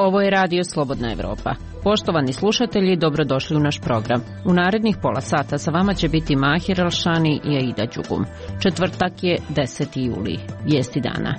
Ovo je Radio Slobodna Evropa. Poštovani slušatelji, dobrodošli u naš program. U narednih pola sata sa vama će biti Mahir Alšani i Aida Đugum. Četvrtak je 10. juli. Vijesti dana.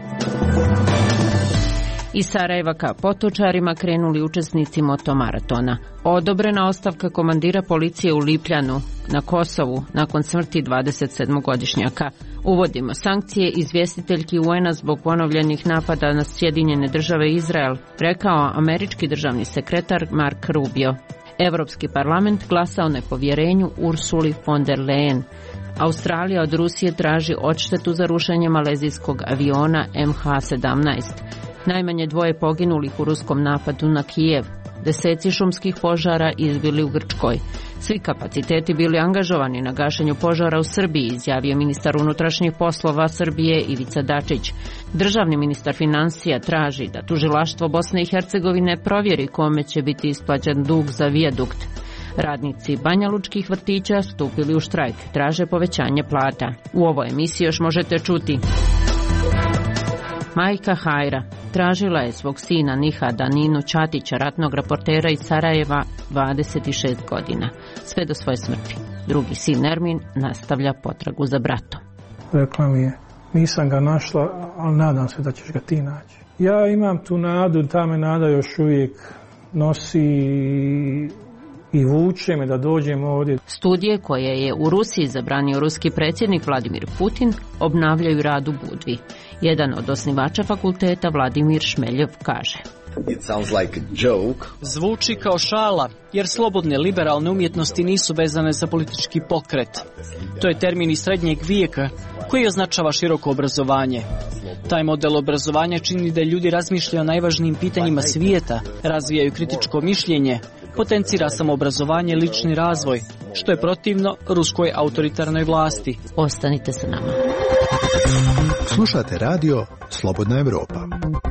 Iz Sarajeva ka Potočarima krenuli učesnici motomaratona. Odobrena ostavka komandira policije u Lipljanu na Kosovu nakon smrti 27-godišnjaka. Uvodimo sankcije izvjestiteljki UN-a zbog ponovljenih napada na Sjedinjene Države i Izrael, rekao američki državni sekretar Mark Rubio. Europski parlament glasa o nepovjerenju Ursuli von der Leyen. Australija od Rusije traži odštetu za rušenje malezijskog aviona MH17. Najmanje 2 poginulih u ruskom napadu na Kijev. Deseci šumskih požara izbili u Grčkoj. Svi kapaciteti bili angažovani na gašenju požara u Srbiji, izjavio ministar unutrašnjih poslova Srbije Ivica Dačić. Državni ministar financija traži da tužilaštvo Bosne i Hercegovine provjeri kome će biti isplaćen dug za vijadukt. Radnici banjalučkih vrtića stupili u štrajk, traže povećanje plata. U ovoj emisiji još možete čuti: majka Hajra tražila je svog sina Nihada Ninu Čatića, ratnog reportera iz Sarajeva, 26 godina, sve do svoje smrti. Drugi sin Ermin nastavlja potragu za bratom. Rekla mi je, nisam ga našla, ali nadam se da ćeš ga ti naći. Ja imam tu nadu, ta me nada još uvijek nosi i vuče me da dođem ovdje. Studije koje je u Rusiji zabranio ruski predsjednik Vladimir Putin obnavljaju rad u Budvi. Jedan od osnivača fakulteta, Vladimir Šmeljev, kaže: It sounds like a joke. Zvuči kao šala, jer slobodne liberalne umjetnosti nisu vezane za politički pokret. To je termin iz srednjeg vijeka koji označava široko obrazovanje. Taj model obrazovanja čini da ljudi razmišljaju o najvažnijim pitanjima svijeta, razvijaju kritičko mišljenje, potencira samoobrazovanje i lični razvoj, što je protivno ruskoj autoritarnoj vlasti. Ostanite sa nama. Slušate radio Slobodna Evropa.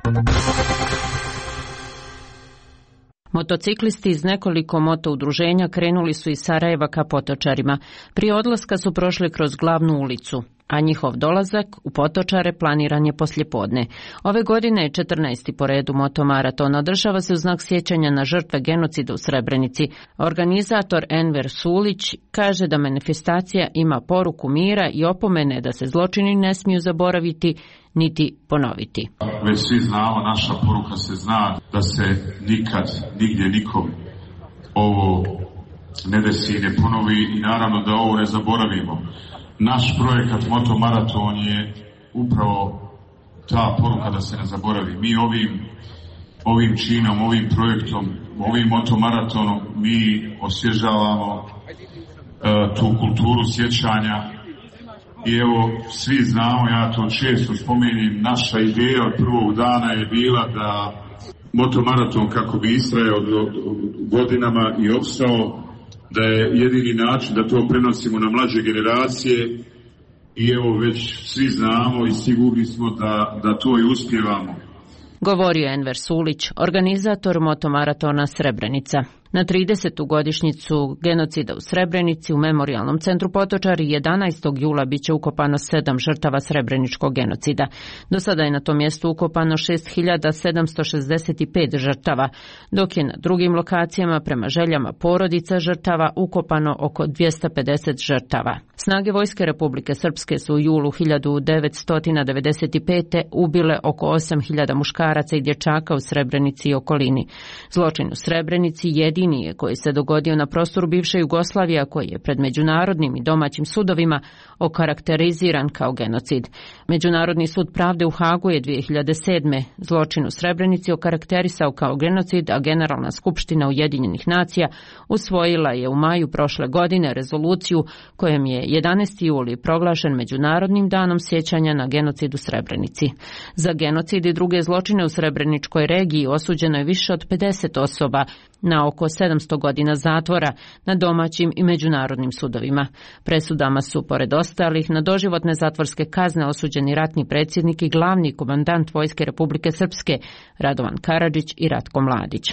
Motociklisti iz nekoliko motoudruženja krenuli su iz Sarajeva ka Potočarima. Prije odlaska su prošli kroz glavnu ulicu, a njihov dolazak u Potočare planiran je poslijepodne. Ove godine je 14. po redu motomaraton. Održava se u znak sjećanja na žrtve genocida u Srebrenici. Organizator Enver Sulić kaže da manifestacija ima poruku mira i opomene da se zločini ne smiju zaboraviti niti ponoviti. Već svi znamo, naša poruka se zna da se nikad, nigdje nikom ovo ne desi i ne ponovi i naravno da ovo ne zaboravimo. Naš projekat Motomaraton je upravo ta poruka da se ne zaboravi. Mi ovim činom, ovim projektom, ovim motomaratonom mi osvježavamo tu kulturu sjećanja. I evo, svi znamo, ja to često spomenim, naša ideja od prvog dana je bila da motomaraton, kako bi istrajao godinama i opstao, da je jedini način da to prenosimo na mlađe generacije i evo već svi znamo i sigurni smo da to i uspijevamo. Govorio je Enver Sulić, organizator motomaratona Srebrenica. Na 30. godišnjicu genocida u Srebrenici u Memorijalnom centru Potočari 11. jula bit će ukopano 7 žrtava srebreničkog genocida. Do sada je na tom mjestu ukopano 6765 žrtava, dok je na drugim lokacijama prema željama porodica žrtava ukopano oko 250 žrtava. Snage Vojske Republike Srpske su u julu 1995. ubile oko 8000 muškaraca i dječaka u Srebrenici i okolini. Zločin u Srebrenici jedini je koji se dogodio na prostoru bivše Jugoslavije, koji je pred međunarodnim i domaćim sudovima okarakteriziran kao genocid. Međunarodni sud pravde u Hagu je 2007. zločin u Srebrenici okarakterisao kao genocid, a Generalna skupština Ujedinjenih nacija usvojila je u maju prošle godine rezoluciju kojom je 11. juli proglašen Međunarodnim danom sjećanja na genocid u Srebrenici. Za genocid i druge zločine u Srebreničkoj regiji osuđeno je više od 50 osoba na oko 700 godina zatvora na domaćim i međunarodnim sudovima. Presudama su, pored ostalih, na doživotne zatvorske kazne osuđeni ratni predsjednik i glavni komandant Vojske Republike Srpske Radovan Karadžić i Ratko Mladić.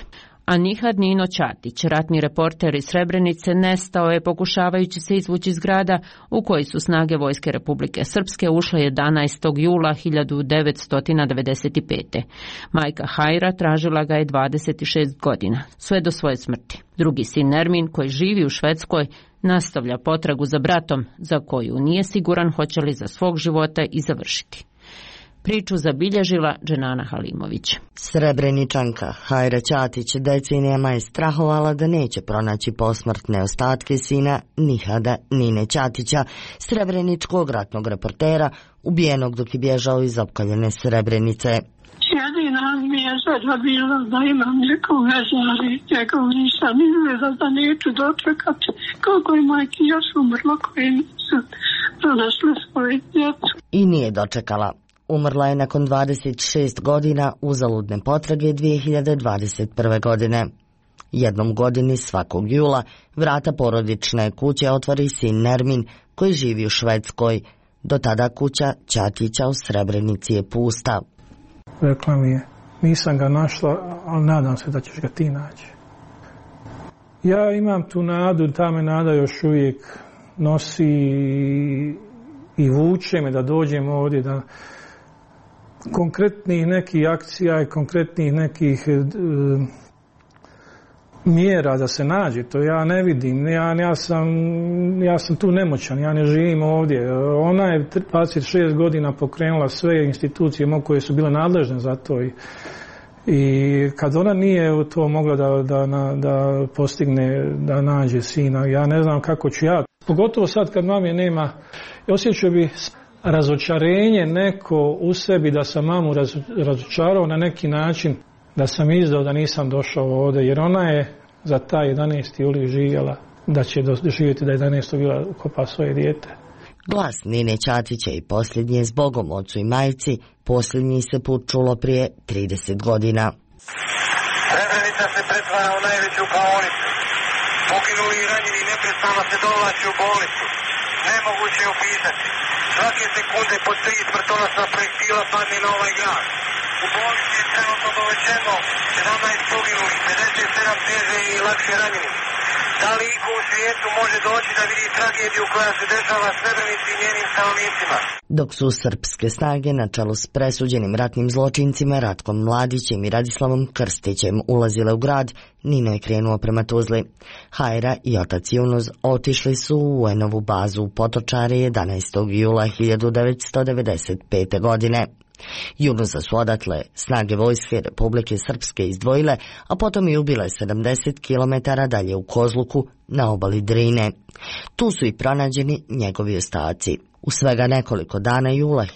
A Nihad Nino Ćatić, ratni reporter iz Srebrenice, nestao je pokušavajući se izvući iz grada u koji su snage Vojske Republike Srpske ušle 11. jula 1995. Majka Hajra tražila ga je 26 godina, sve do svoje smrti. Drugi sin Nermin, koji živi u Švedskoj, nastavlja potragu za bratom, za koju nije siguran hoće li za svog života i završiti. Priču zabilježila Dženana Halimović. Srebreničanka Hajra Ćatić decenijama je strahovala da neće pronaći posmrtne ostatke sina Nihada Nine Ćatića, srebreničkog ratnog reportera, ubijenog dok je bježao iz opkoljene Srebrenice. Jedina mi je želja bila da imam nekog veze, ali njegov nisam izgleda da neću dočekati. Koliko je majki još umrlo koji nisu pronašli svoje djecu. I nije dočekala. Umrla je nakon 26 godina uzaludne potrage 2021. godine. Jednom godini svakog jula vrata porodične kuće otvori sin Nermin koji živi u Švedskoj. Do tada kuća Ćatića u Srebrenici je pusta. Rekla mi je, nisam ga našla, ali nadam se da ćeš ga ti naći. Ja imam tu nadu, ta me nada još uvijek nosi i vuče me da dođem ovdje, da konkretnih nekih akcija i konkretnih nekih mjera da se nađe, to ja ne vidim, ja sam tu nemoćan, ja ne živim ovdje. Ona je 26 godina pokrenula sve institucije koje su bile nadležne za to i kad ona nije to mogla da postigne, da nađe sina, ja ne znam kako ću ja. Pogotovo sad kad mame nema, osjećao bi razočarenje neko u sebi da sam mamu razočarao na neki način, da sam izdao da nisam došao ovdje, jer ona je za taj 11. juli živjela da će doživjeti da 11. jula ukopa svoje dijete. Glas Nine Ćatića i posljednji je zbogom ocu i majci, posljednji se put čulo prije 30 godina. Srebrenica se pretvara u najveću klaonicu. Poginuli i ranjeni neprestano se dovlači u bolnicu. Nemoguće je opisati. Svake sekunde po 3 smrtonosna projektila padne na ovaj grad. U bolnici je trenutno dovećeno 17 poginulih, 57 teže i lakše ranjenih. Da li iko u svijetu može doći da vidi tragediju koja se dešava Srebrenici i njenim stanovnicima? Dok su srpske snage na čelu s presuđenim ratnim zločincima Ratkom Mladićem i Radislavom Krstićem ulazile u grad, Nino je krenuo prema Tuzli. Hajra i otac Junuz otišli su u UN-ovu bazu u Potočare 11. jula 1995. godine. Junuza su odatle snage Vojske Republike Srpske izdvojile, a potom i ubile 70 km dalje u Kozluku na obali Drine. Tu su i pronađeni njegovi ostaci. U svega nekoliko dana jula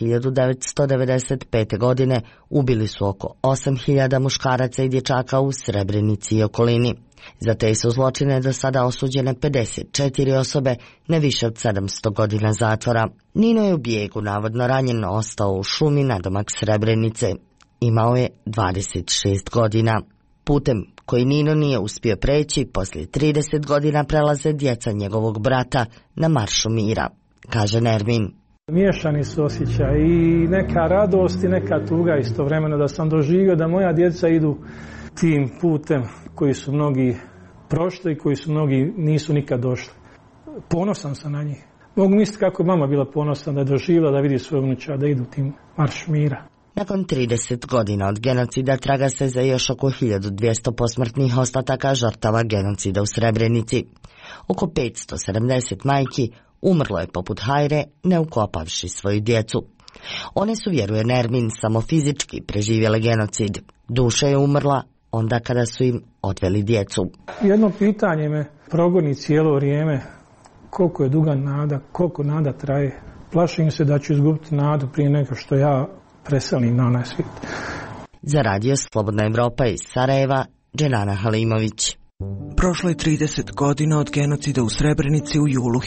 1995. godine ubili su oko 8.000 muškaraca i dječaka u Srebrenici i okolini. Za te su zločine do sada osuđene 54 osobe na više od 700 godina zatvora. Nino je u bijegu navodno ranjen ostao u šumi nadomak Srebrenice. Imao je 26 godina. Putem koji Nino nije uspio preći, poslije 30 godina prelaze djeca njegovog brata na maršu mira, kaže Nermin. Miješani su osjećaj i neka radost i neka tuga istovremeno da sam doživio da moja djeca idu tim putem koji su mnogi prošli i koji su mnogi nisu nikad došli. Ponosan sam na njih. Mogu misliti kako mama bila ponosna da je doživjela da vidi svoje unuča da idu tim marš mira. Nakon 30 godina od genocida traga se za još oko 1200 posmrtnih ostataka žrtava genocida u Srebrenici. Oko 570 majki umrlo je poput Hajre ne ukopavši svoju djecu. One su, vjeruje Nermin, samo fizički preživjele genocid. Duša je umrla onda kada su im odveli djecu. Jedno pitanje me progoni cijelo vrijeme, koliko je duga nada, koliko nada traje. Plašim se da ću izgubiti nadu prije nego što ja preselim na onaj svijet. Za radio Slobodna Evropa iz Sarajeva, Dženana Halimović. Prošlo je 30 godina od genocida u Srebrenici u julu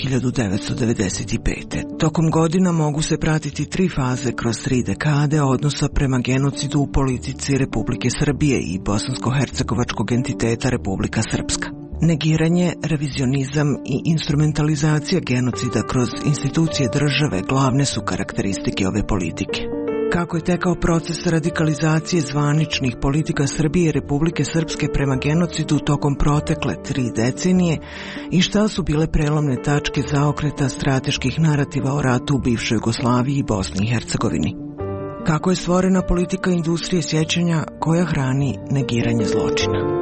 1995. Tokom godina mogu se pratiti 3 faze kroz 3 dekade odnosa prema genocidu u politici Republike Srbije i bosansko-hercegovačkog entiteta Republika Srpska. Negiranje, revizionizam i instrumentalizacija genocida kroz institucije države glavne su karakteristike ove politike. Kako je tekao proces radikalizacije zvaničnih politika Srbije i Republike Srpske prema genocidu tokom protekle 3 decenije i šta su bile prelomne tačke zaokreta strateških narativa o ratu u bivšoj Jugoslaviji i Bosni i Hercegovini. Kako je stvorena politika industrije sjećanja koja hrani negiranje zločina.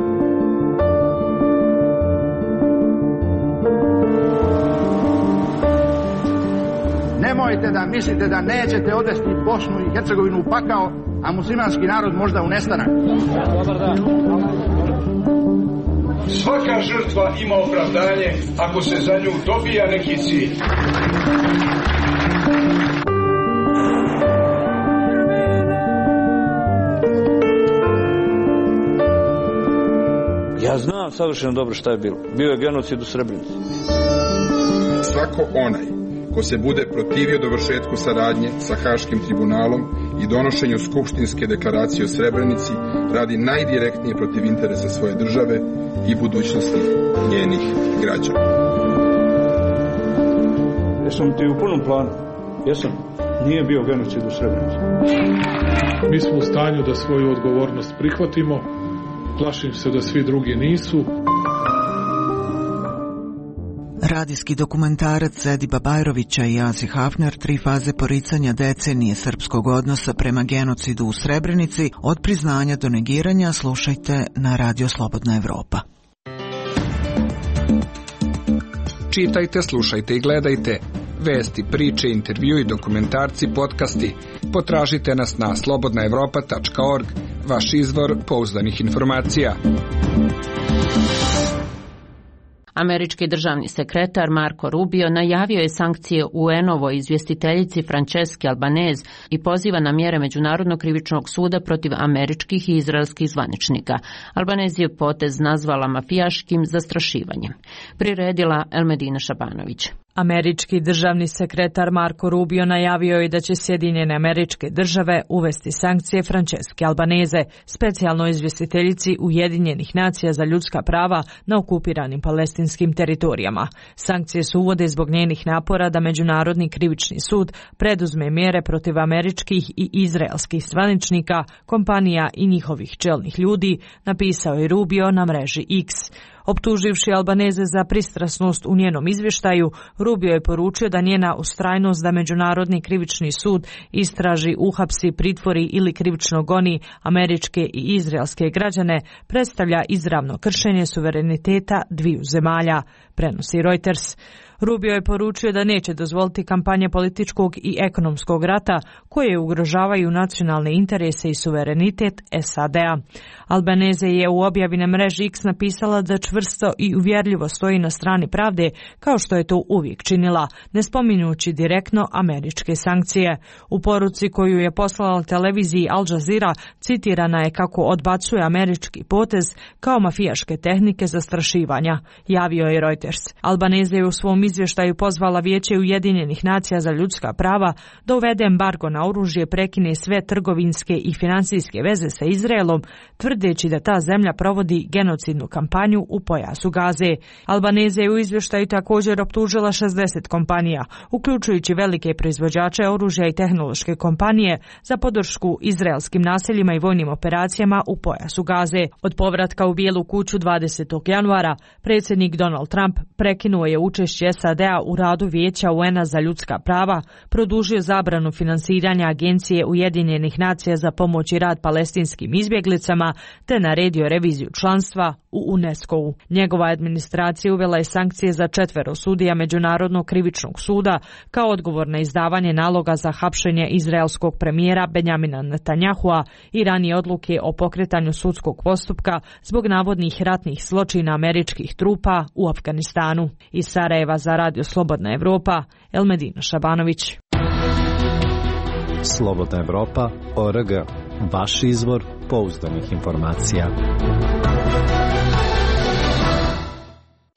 Nemojte da mislite da nećete odvesti Bosnu i Hercegovinu u pakao, a muslimanski narod možda u nestanak. Svaka žrtva ima opravdanje ako se za nju dobija neki cilj. Ja znam savršeno dobro šta je bilo. Bio je genocid u Srebrenici. Svako onaj ko se bude protivio dovršetku saradnje sa Haškim tribunalom i donošenju skupštinske deklaracije o Srebrenici radi najdirektnije protiv interesa svoje države i budućnosti njenih građana. Jesam ti u punom planu? Jesam. Nije bio genocid u Srebrenici. Mi smo u stanju da svoju odgovornost prihvatimo. Plašim se da svi drugi nisu. Radijski dokumentarac Ediba Bajrovića i Azi Hafner 3 faze poricanja decenije srpskog odnosa prema genocidu u Srebrenici od priznanja do negiranja slušajte na Radio Slobodna Evropa. Čitajte, slušajte i gledajte. Vesti, priče, intervjui, dokumentarci, podcasti. Potražite nas na slobodnaevropa.org, vaš izvor pouzdanih informacija. Američki državni sekretar Marco Rubio najavio je sankcije UN-ovoj izvjestiteljici Franceschi Albanese i poziva na mjere Međunarodnog krivičnog suda protiv američkih i izraelskih zvaničnika. Albanese je potez nazvala mafijaškim zastrašivanjem. Priredila Elmedina Šabanović. Američki državni sekretar Marco Rubio najavio je da će Sjedinjene Američke Države uvesti sankcije Franceschi Albanese, specijalnoj izvjestiteljici Ujedinjenih nacija za ljudska prava na okupiranim palestinskim teritorijama. Sankcije se uvode zbog njenih napora da Međunarodni krivični sud preduzme mjere protiv američkih i izraelskih zvaničnika, kompanija i njihovih čelnih ljudi, napisao je Rubio na mreži X. Optuživši Albanese za pristrasnost u njenom izvještaju, Rubio je poručio da njena ustrajnost da Međunarodni krivični sud istraži, uhapsi, pritvori ili krivično goni američke i izraelske građane predstavlja izravno kršenje suvereniteta dviju zemalja, prenosi Reuters. Rubio je poručio da neće dozvoliti kampanje političkog i ekonomskog rata koje ugrožavaju nacionalne interese i suverenitet SAD-a. Albanese je u objavi na mreži X napisala da čvrsto i uvjerljivo stoji na strani pravde kao što je to uvijek činila, ne spominjući direktno američke sankcije. U poruci koju je poslala televiziji Al Jazeera citirana je kako odbacuje američki potez kao mafijaške tehnike zastrašivanja, javio je Reuters. Albanese je u svom izvještaju pozvala Vijeće Ujedinjenih nacija za ljudska prava da uvede embargo na oružje, prekine sve trgovinske i financijske veze sa Izraelom, tvrdeći da ta zemlja provodi genocidnu kampanju u pojasu Gaze. Albanese je u izvještaju također optužila 60 kompanija, uključujući velike proizvođače oružja i tehnološke kompanije, za podršku izraelskim naseljima i vojnim operacijama u pojasu Gaze. Od povratka u Bijelu kuću 20. januara, predsjednik Donald Trump prekinuo je učešće SAD-a u radu Vijeća UN-a za ljudska prava, produžio zabranu finansiranja Agencije Ujedinjenih nacija za pomoć i rad palestinskim izbjeglicama, te naredio reviziju članstva u UNESCO-u. Njegova administracija uvela je sankcije za 4 sudija Međunarodnog krivičnog suda kao odgovor na izdavanje naloga za hapšenje izraelskog premijera Benjamina Netanyahua i ranije odluke o pokretanju sudskog postupka zbog navodnih ratnih zločina američkih trupa u Afganistanu. Iz Sarajeva za Radio Slobodna Evropa, Elmedina Šabanović. Slobodna Evropa.org, vaš izvor pouzdanih informacija.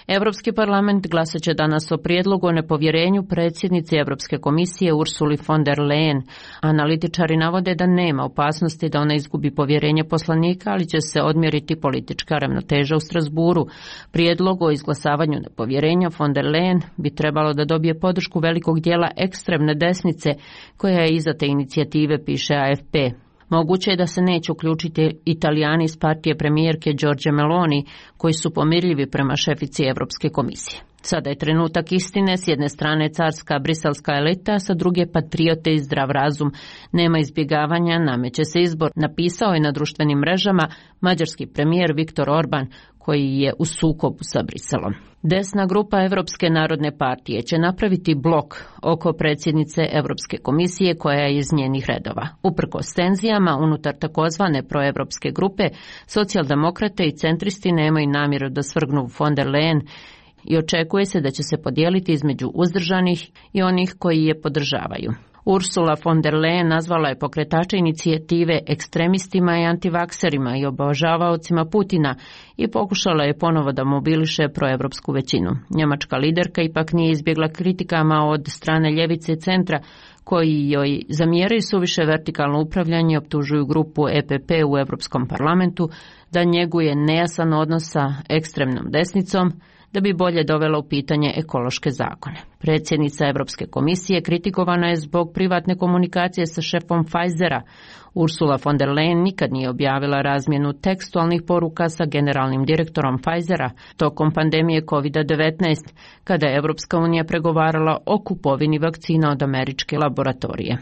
Europski parlament glasat će danas o prijedlogu o nepovjerenju predsjednici Europske komisije Ursuli von der Leyen. Analitičari navode da nema opasnosti da ona izgubi povjerenje poslanika, ali će se odmjeriti politička ravnoteža u Strasburu. Prijedlog o izglasavanju nepovjerenja von der Leyen bi trebalo da dobije podršku velikog dijela ekstremne desnice koja je iza te inicijative, piše AFP. Moguće je da se neće uključiti Italijani iz partije premijerke Giorgia Meloni, koji su pomirljivi prema šefici Europske komisije. Sada je trenutak istine, s jedne strane carska briselska elita, sa druge patriote i zdrav razum. Nema izbjegavanja, nameće se izbor, napisao je na društvenim mrežama mađarski premijer Viktor Orban, koji je u sukobu sa Briselom. Desna grupa Europske narodne partije će napraviti blok oko predsjednice Europske komisije koja je iz njenih redova. Uprkos tenzijama unutar takozvane proevropske grupe, socijaldemokrate i centristi nemaju namjeru da svrgnu von der Leyen i očekuje se da će se podijeliti između uzdržanih i onih koji je podržavaju. Ursula von der Leyen nazvala je pokretače inicijative ekstremistima i antivakserima i obožavaocima Putina i pokušala je ponovo da mobiliše proevropsku većinu. Njemačka liderka ipak nije izbjegla kritikama od strane ljevice i centra, koji joj zamjeraju suviše vertikalno upravljanje i optužuju grupu EPP u Europskom parlamentu da njeguje nejasan odnos sa ekstremnom desnicom, da bi bolje dovela u pitanje ekološke zakone. Predsjednica Europske komisije kritikovana je zbog privatne komunikacije sa šefom Pfizera. Ursula von der Leyen nikad nije objavila razmjenu tekstualnih poruka sa generalnim direktorom Pfizera tokom pandemije COVID-19, kada je Europska unija pregovarala o kupovini vakcina od američke laboratorije.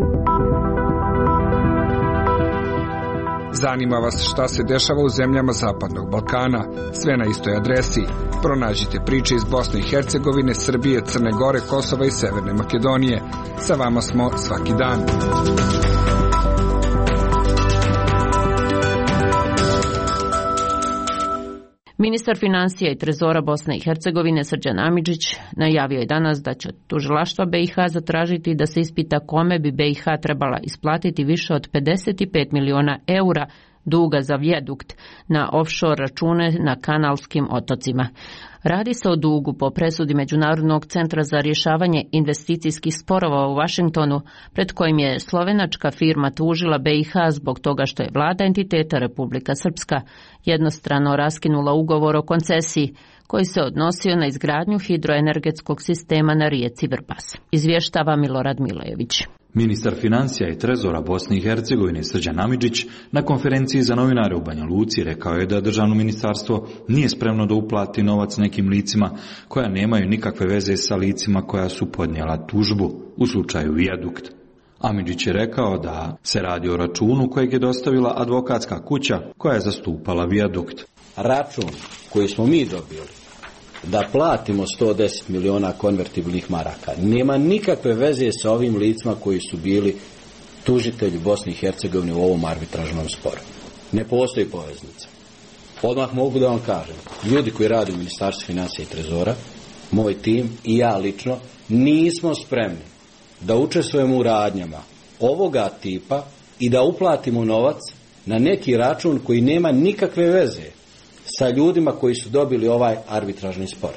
Zanima vas šta se dešava u zemljama Zapadnog Balkana? Sve na istoj adresi. Pronađite priče iz Bosne i Hercegovine, Srbije, Crne Gore, Kosova i Severne Makedonije. Sa vama smo svaki dan. Ministar financija i trezora Bosne i Hercegovine Srđan Amidžić najavio je danas da će tužilaštva BiH zatražiti da se ispita kome bi BiH trebala isplatiti više od 55 miliona eura duga za vijadukt na offshore račune na Kanalskim otocima. Radi se o dugu po presudi Međunarodnog centra za rješavanje investicijskih sporova u Washingtonu, pred kojim je slovenačka firma tužila BiH zbog toga što je vlada entiteta Republika Srpska jednostrano raskinula ugovor o koncesiji koji se odnosio na izgradnju hidroenergetskog sistema na rijeci Vrbas. Izvještava Milorad Milejević. Ministar financija i trezora Bosne i Hercegovine Srđan Amidžić na konferenciji za novinare u Banja Luci rekao je da državno ministarstvo nije spremno da uplati novac nekim licima koja nemaju nikakve veze sa licima koja su podnijela tužbu u slučaju vijadukt. Amidžić je rekao da se radi o računu kojeg je dostavila advokatska kuća koja je zastupala vijadukt. Račun koji smo mi dobili da platimo 110 miliona konvertibilnih maraka nema nikakve veze sa ovim licima koji su bili tužitelji Bosne i Hercegovine u ovom arbitražnom sporu. Ne postoji poveznica. Odmah mogu da vam kažem, ljudi koji rade u Ministarstvu financija i trezora, moj tim i ja lično, nismo spremni da učestvujemo u radnjama ovoga tipa i da uplatimo novac na neki račun koji nema nikakve veze sa ljudima koji su dobili ovaj arbitražni spor.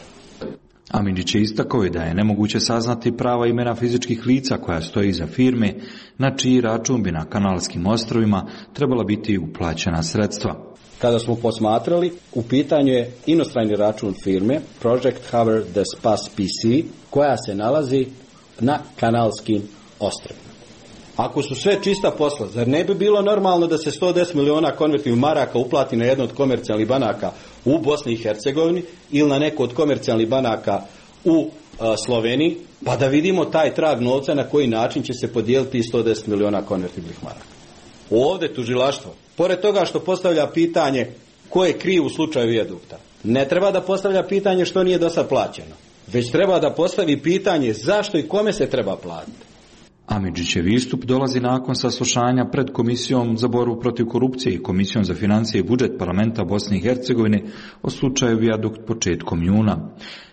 Amidžić je istakao da je nemoguće saznati prava imena fizičkih lica koja stoji iza firme, na čiji račun bi na Kanalskim ostrovima trebala biti uplaćena sredstva. Kada smo posmatrali, u pitanju je inostrani račun firme Project Cover the Spas PC, koja se nalazi na Kanalskim ostrovima. Ako su sve čista posla, zar ne bi bilo normalno da se 110 miliona konvertibilnih maraka uplati na jedno od komercijalnih banaka u Bosni i Hercegovini ili na neko od komercijalnih banaka u Sloveniji, pa da vidimo taj trag novca na koji način će se podijeliti 110 miliona konvertibilnih maraka. Ovdje tužilaštvo, pored toga što postavlja pitanje ko je kriv u slučaju vijadukta, ne treba da postavlja pitanje što nije do sad plaćeno, već treba da postavi pitanje zašto i kome se treba platiti. Amidžićev istup dolazi nakon saslušanja pred Komisijom za borbu protiv korupcije i Komisijom za financije i budžet parlamenta Bosne i Hercegovine o slučaju vijadukt početkom juna.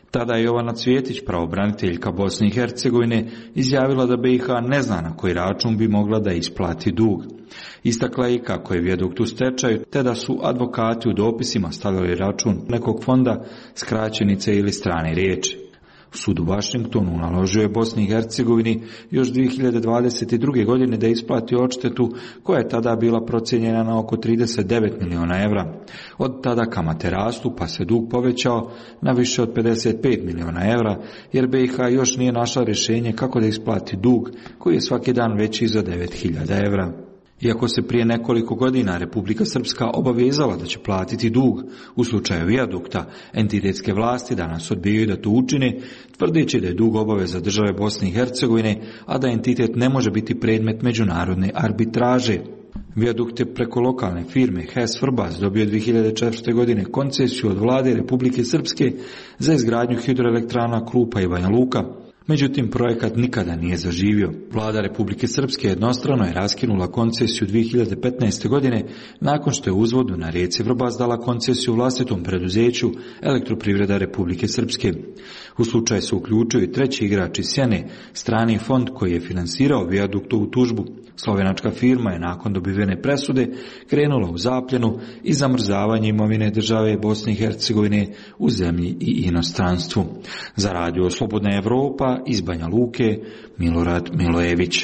Tada je Jovana Cvjetić, pravobraniteljka Bosne i Hercegovine, izjavila da BiH ne zna na koji račun bi mogla da isplati dug. Istakla je kako je vijadukt u stečaju, te da su advokati u dopisima stavljali račun nekog fonda, skraćenice ili strane riječi. Sud u Vašingtonu naložio je Bosni i Hercegovini još 2022. godine da isplati odštetu koja je tada bila procijenjena na oko 39 miliona evra. Od tada kamate rastu pa se dug povećao na više od 55 miliona evra, jer BiH još nije našla rješenje kako da isplati dug koji je svaki dan veći za 9.000 evra. Iako se prije nekoliko godina Republika Srpska obavezala da će platiti dug u slučaju vijadukta, entitetske vlasti danas odbijaju da to učine, tvrdeći da je dug obaveza države Bosne i Hercegovine, a da entitet ne može biti predmet međunarodne arbitraže. Vijadukt je preko lokalne firme HES Vrbas dobio 2004. godine koncesiju od vlade Republike Srpske za izgradnju hidroelektrana Krupa i Banja Luka. Međutim, projekat nikada nije zaživio. Vlada Republike Srpske jednostrano je raskinula koncesiju 2015. godine nakon što je uzvodu na rijeci Vrbas dala koncesiju vlastitom preduzeću Elektroprivreda Republike Srpske. U slučaj se uključio i treći igrač iz Sjene, strani fond koji je finansirao vijaduktovu tužbu. Slovenačka firma je nakon dobivene presude krenula u zapljenu i zamrzavanje imovine države Bosne i Hercegovine u zemlji i inostranstvu. Za radio Slobodna Evropa iz Banja Luke, Milorad Milojević.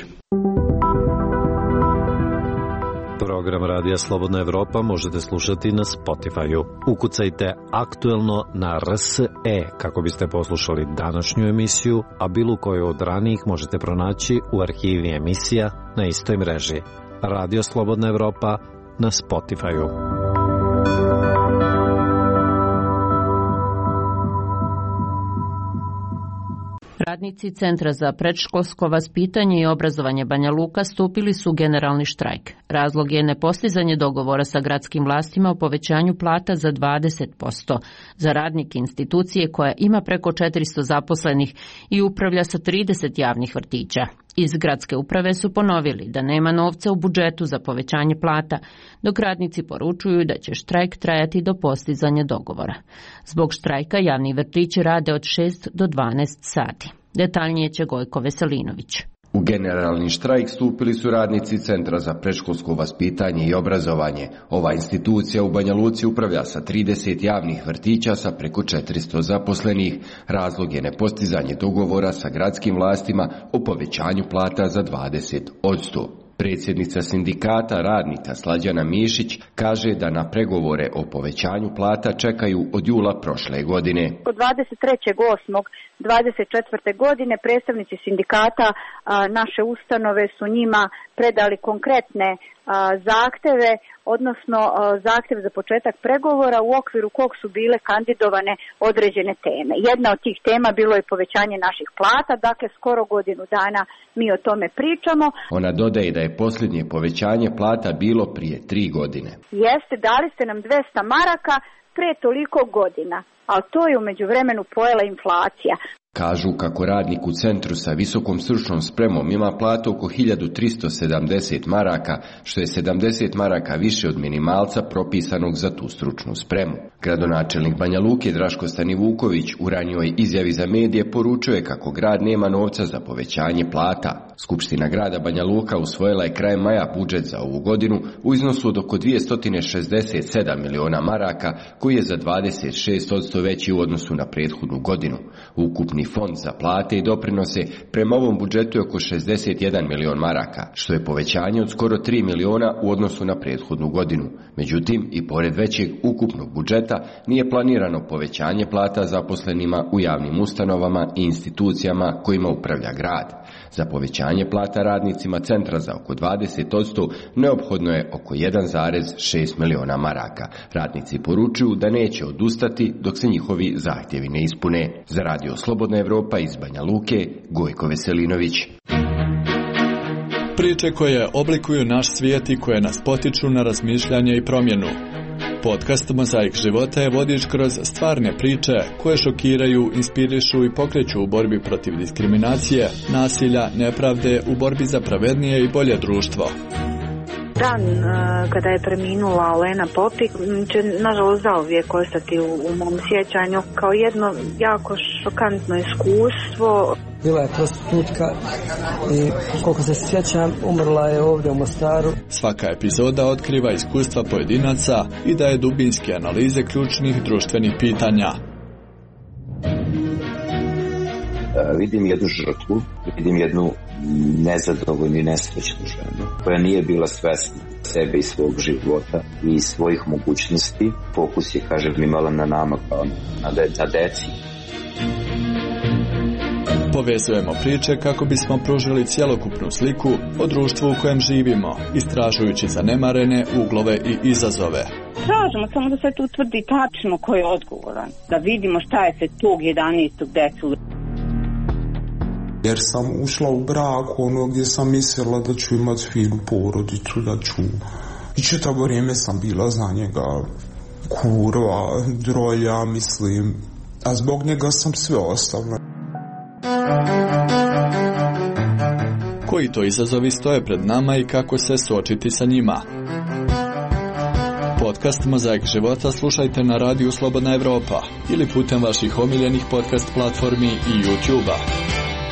Program Radija Slobodna Evropa možete slušati na Spotify-u. Ukucajte aktuelno na RSE kako biste poslušali današnju emisiju, a bilo koju od ranijih možete pronaći u arhivi emisija na istoj mreži. Radio Slobodna Evropa na Spotify-u. Radnici Centra za predškolsko vaspitanje i obrazovanje Banja Luka stupili su u generalni štrajk. Razlog je nepostizanje dogovora sa gradskim vlastima o povećanju plata za 20% za radnike institucije koja ima preko 400 zaposlenih i upravlja sa 30 javnih vrtića. Iz gradske uprave su ponovili da nema novca u budžetu za povećanje plata, dok radnici poručuju da će štrajk trajati do postizanja dogovora. Zbog štrajka javni vrtići rade od 6 do 12 sati. Detaljnije će Gojko Veselinović. U generalni štrajk stupili su radnici Centra za predškolsko vaspitanje i obrazovanje. Ova institucija u Banja Luci upravlja sa 30 javnih vrtića sa preko 400 zaposlenih. Razlog je nepostizanje dogovora sa gradskim vlastima o povećanju plata za 20%. Predsjednica sindikata radnika Slađana Mišić kaže da na pregovore o povećanju plata čekaju od jula prošle godine. Od 23.8.24. godine predstavnici sindikata naše ustanove su njima predali konkretne zahteve, odnosno zahtjev za početak pregovora u okviru kog su bile kandidovane određene teme. Jedna od tih tema bilo je povećanje naših plata, dakle skoro godinu dana mi o tome pričamo. Ona dodaje da je posljednje povećanje plata bilo prije 3 godine. Jeste, dali ste nam 200 maraka prije toliko godina, ali to je u međuvremenu pojela inflacija. Kažu kako radnik u centru sa visokom stručnom spremom ima platu oko 1370 maraka, što je 70 maraka više od minimalca propisanog za tu stručnu spremu. Gradonačelnik Banja Luke Draško Stanivuković u ranijoj izjavi za medije poručuje kako grad nema novca za povećanje plata. Skupština grada Banja Luka usvojila je krajem maja budžet za ovu godinu u iznosu od oko 267 miliona maraka, koji je za 26% veći u odnosu na prethodnu godinu. Ukupni fond za plate i doprinose prema ovom budžetu je oko 61 milion maraka, što je povećanje od skoro 3 miliona u odnosu na prethodnu godinu. Međutim, i pored većeg ukupnog budžeta nije planirano povećanje plata zaposlenima u javnim ustanovama i institucijama kojima upravlja grad. Za povećanje plata radnicima centra za oko 20% neophodno je oko 1,6 miliona maraka. Radnici poručuju da neće odustati dok se njihovi zahtjevi ne ispune. Za Radio Slobodna Evropa iz Banja Luke, Gojko Veselinović. Priče koje oblikuju naš svijet i koje nas potiču na razmišljanje i promjenu. Podcast Mozaik života je vodič kroz stvarne priče koje šokiraju, inspirišu i pokreću u borbi protiv diskriminacije, nasilja, nepravde, u borbi za pravednije i bolje društvo. Dan kada je preminula Olena Popik će nažalost zauvijek ostati u mom sjećanju kao jedno jako šokantno iskustvo. Bila je prostitutka i koliko se sjećam umrla je ovdje u Mostaru. Svaka epizoda otkriva iskustva pojedinaca i daje dubinske analize ključnih društvenih pitanja. Vidim jednu žrtvu, vidim jednu nezadovoljnu i nesrećnu ženu koja nije bila svesna sebe i svog života i svojih mogućnosti. Fokus je, kažem, imala na nama kao na deci. Povezujemo priče kako bismo pružili cjelokupnu sliku o društvu u kojem živimo, istražujući zanemarene uglove i izazove. Tražimo samo da se tu utvrdi tačno ko je odgovoran, da vidimo šta je se tog 11. desilo. Jer sam ušla u brak gdje sam mislila da ću imati finu porodicu, da ću... I čitavo vrijeme sam bila za njega kurva, drolja, mislim. A zbog njega sam sve ostavila. Koji to izazovi stoje pred nama i kako se suočiti sa njima? Podcast Mozaik života slušajte na radiju Slobodna Evropa ili putem vaših omiljenih podcast platformi i YouTube-a.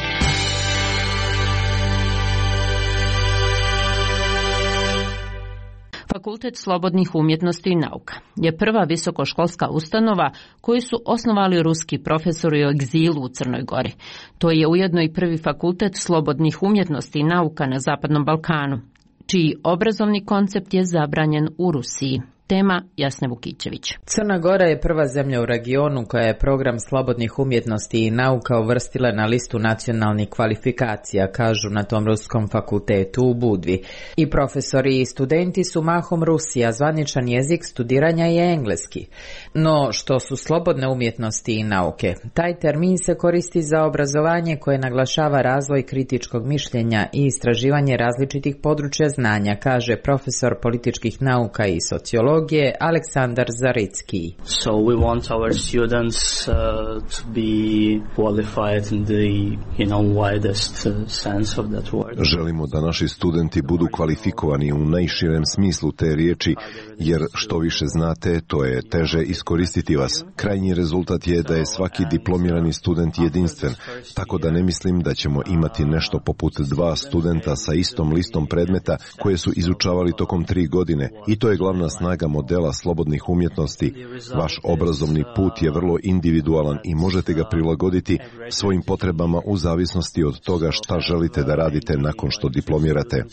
Fakultet slobodnih umjetnosti i nauka je prva visokoškolska ustanova koju su osnovali ruski profesori u egzilu u Crnoj Gori. To je ujedno i prvi fakultet slobodnih umjetnosti i nauka na Zapadnom Balkanu, čiji obrazovni koncept je zabranjen u Rusiji. Tema Jasne Vukićević. Crna Gora je prva zemlja u regionu koja je program slobodnih umjetnosti i nauka uvrstila na listu nacionalnih kvalifikacija, kažu na tom ruskom fakultetu u Budvi. I profesori i studenti su mahom Rusi, a zvaničan jezik studiranja je engleski. No, što su slobodne umjetnosti i nauke? Taj termin se koristi za obrazovanje koje naglašava razvoj kritičkog mišljenja i istraživanje različitih područja znanja, kaže profesor političkih nauka i sociologije Aleksandar Zaricki. So we want our students to be qualified in the widest sense of that word. Želimo da naši studenti budu kvalifikovani u najširem smislu te riječi, jer što više znate, to je teže iskoristiti vas. Krajnji rezultat je da je svaki diplomirani student jedinstven, tako da ne mislim da ćemo imati nešto poput 2 studenta sa istom listom predmeta koje su izučavali tokom 3 godine. I to je glavna snaga modela slobodnih umjetnosti. Vaš obrazovni put je vrlo individualan i možete ga prilagoditi svojim potrebama u zavisnosti od toga šta želite da radite nakon što diplomirate.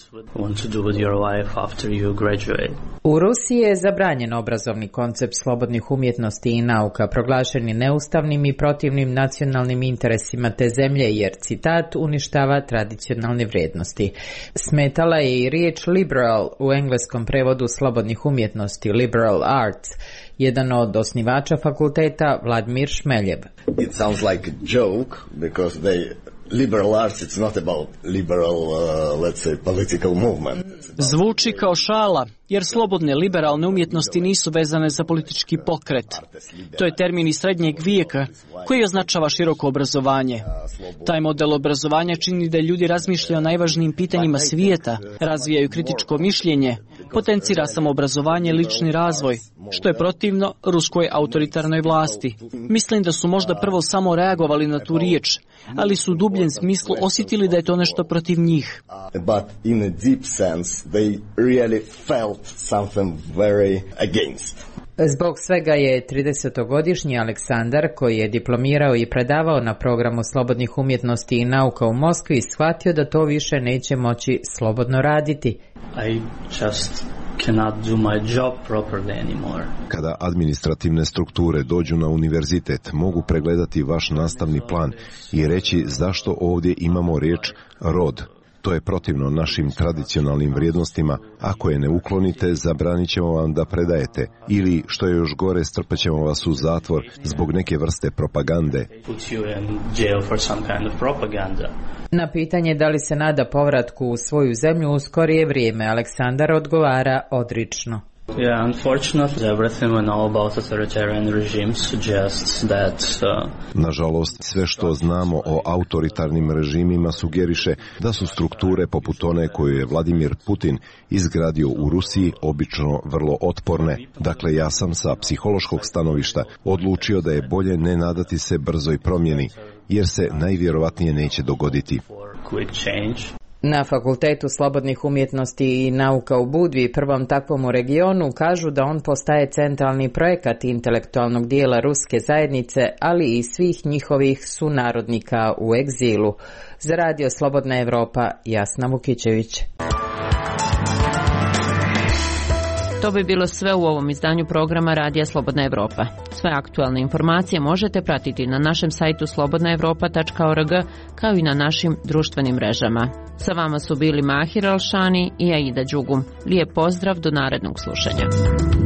U Rusiji je zabranjen obrazovni koncept slobodnih umjetnosti i nauka, proglašeni neustavnim i protivnim nacionalnim interesima te zemlje, jer, citat, uništava tradicionalne vrijednosti. Smetala je i riječ liberal u engleskom prevodu slobodnih umjetnosti, liberal arts. Jedan od osnivača fakulteta, Vladimir Šmeljev. It sounds like a joke because liberal arts, it's not about liberal, let's say, political movement. Zvuči kao šala, jer slobodne liberalne umjetnosti nisu vezane za politički pokret. To je termin iz srednjeg vijeka koji označava široko obrazovanje. Taj model obrazovanja čini da ljudi razmišljaju o najvažnijim pitanjima svijeta, razvijaju kritičko mišljenje, potencira samoobrazovanje i lični razvoj, što je protivno ruskoj autoritarnoj vlasti. Mislim da su možda prvo samo reagovali na tu riječ, ali su u dubljem smislu osjetili da je to nešto protiv njih. But in a deep sense they really felt something very against. Zbog svega je 30-godišnji Aleksandar, koji je diplomirao i predavao na programu slobodnih umjetnosti i nauka u Moskvi, shvatio da to više neće moći slobodno raditi. I just cannot do my job properly anymore. Kada administrativne strukture dođu na univerzitet, mogu pregledati vaš nastavni plan i reći zašto ovdje imamo riječ rod. To je protivno našim tradicionalnim vrijednostima. Ako je ne uklonite, zabranit ćemo vam da predajete. Ili, što je još gore, strpat ćemo vas u zatvor zbog neke vrste propagande. Na pitanje da li se nada povratku u svoju zemlju u skorije vrijeme, Aleksandar odgovara odrično. Yeah, unfortunately, everything we know about authoritarian regimes suggests that... Nažalost, sve što znamo o autoritarnim režimima sugeriše da su strukture poput one koju je Vladimir Putin izgradio u Rusiji obično vrlo otporne. Dakle, ja sam sa psihološkog stanovišta odlučio da je bolje ne nadati se brzoj promjeni, jer se najvjerovatnije neće dogoditi. Na Fakultetu slobodnih umjetnosti i nauka u Budvi, prvom takvom u regionu, kažu da on postaje centralni projekat intelektualnog dijela ruske zajednice, ali i svih njihovih sunarodnika u egzilu. Za Radio Slobodna Evropa, Jasna Vukićević. To bi bilo sve u ovom izdanju programa Radija Slobodna Evropa. Sve aktualne informacije možete pratiti na našem sajtu slobodnaevropa.org, kao i na našim društvenim mrežama. Sa vama su bili Mahir Alšani i Aida Đugum. Lijep pozdrav, do narednog slušanja.